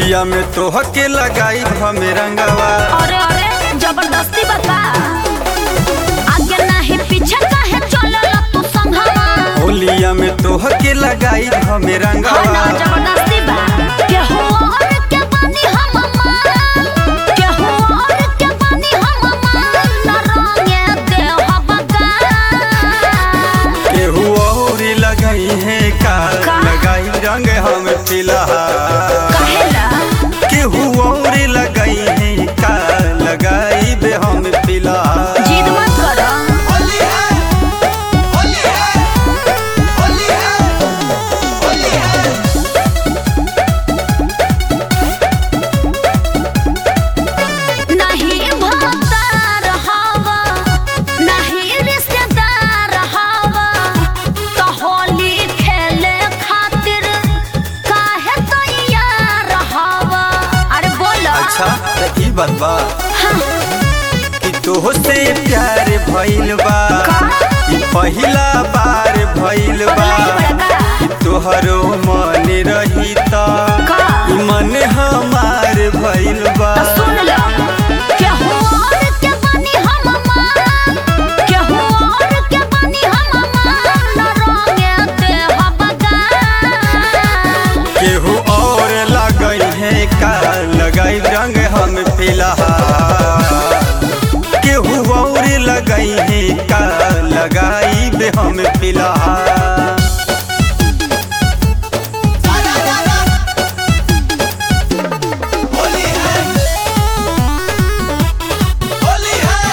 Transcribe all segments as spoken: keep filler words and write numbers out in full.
होलिया में तोह के लगाई हमें रंगवा। अरे अरे जबरदस्ती बता आगे नहीं पीछे काहे चलल तू संगवा। होलिया में तोह के लगाई हमें रंगवा। हाँ ना जबरदस्ती बा केहू और के बानी हम मान केहू और के बानी हम मान न रंगे देह बगा। केहू और लगाई है का लगाई रंग हम फिलहाल। केहू और लगाई है का लगाई बे हम फिलहाल। जिद मत करो। होली है होली है होली है होली है। नहीं भक्तार हवा नहीं रिश्तेदार हवा तो होली खेले खातिर काहे तैयार हवा। अरे बोलो। अच्छा त ई बात बा हाँ। कि तोह से प्यार भइल बा ई पहिला बार भइल बा। कि तोहरो मन रही त ई मन हमार भइल बा। तो सुन लो केहू और के बानी हम मान केहू और के बानी हम मान न रंगे देह बगा। केहू और लगई है का लगाई रंग हम फिलहाल। केहू और लगई है का लगाई बे हम फिलहाल। सारा सारा होली है होली है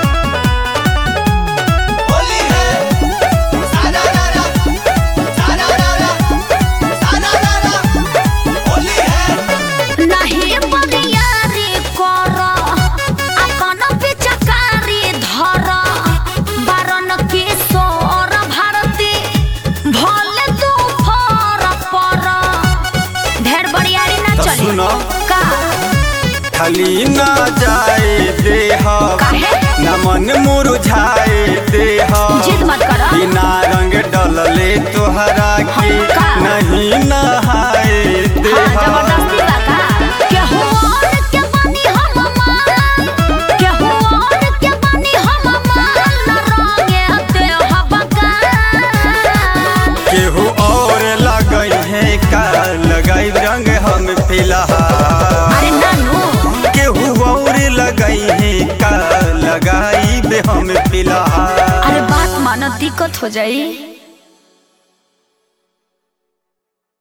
होली है। सारा सारा सारा सारा सारा सारा होली है। नहीं बरियारी कर अपन पिचकारी धर बारन किशोर भारती भले तू फर पर ढेर बरियारी ना तो चली। सुनो का खाली ना जाए देह काहे? न मन मुरझाए देह। जिद मत करो। बिना रंग डलले तोहरा के का? नहीं नहाए हाँ देह। जबरदस्ती बा का केहू और के बानी हम मान केहू और के बानी हम मान न रंगे देह बगा। केहू और लगई है का लगाई रंग हम फिलहाल। अरे नानू केहू और लगई है का लगाई बे हम फिलहाल। अरे बात मानो दिक्कत हो जाई।